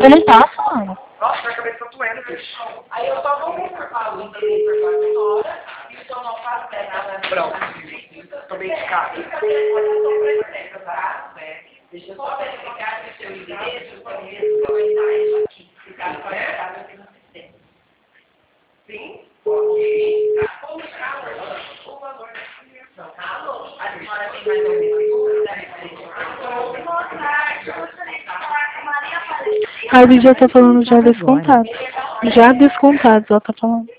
Eu não passo, mano. Nossa, minha cabeça tá doendo, bicho. Aí eu só vou conservar o endereço da senhora e o seu não faz nada. Pronto. Tomei de cara. Deixa eu só verificar que o seu endereço foi o mesmo que eu endereço aqui. Ficar conectado aqui no sistema. Sim? Ok. Vamos buscar o valor da criação. Alô? A senhora tem mais alguma dúvida? A Lídia tá falando já descontado. Já descontado, ela tá falando.